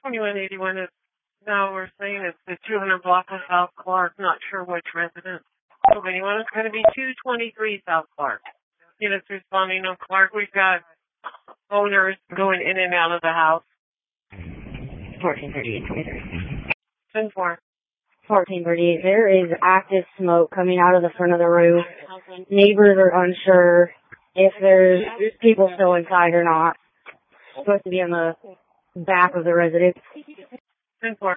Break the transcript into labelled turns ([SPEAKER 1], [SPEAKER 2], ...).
[SPEAKER 1] 2181 is, now we're saying it's the 200 block of South Clark, not sure which residence. So anyone is going to be 223 South Clark. Units responding on Clark. We've got owners going in and out of the house.
[SPEAKER 2] 1438, 23.
[SPEAKER 1] 10-4.
[SPEAKER 2] 1438, there is active smoke coming out of the front of the roof. Neighbors are unsure if there's people still inside or not. It's supposed to be on the back of the residence.
[SPEAKER 1] 10-4.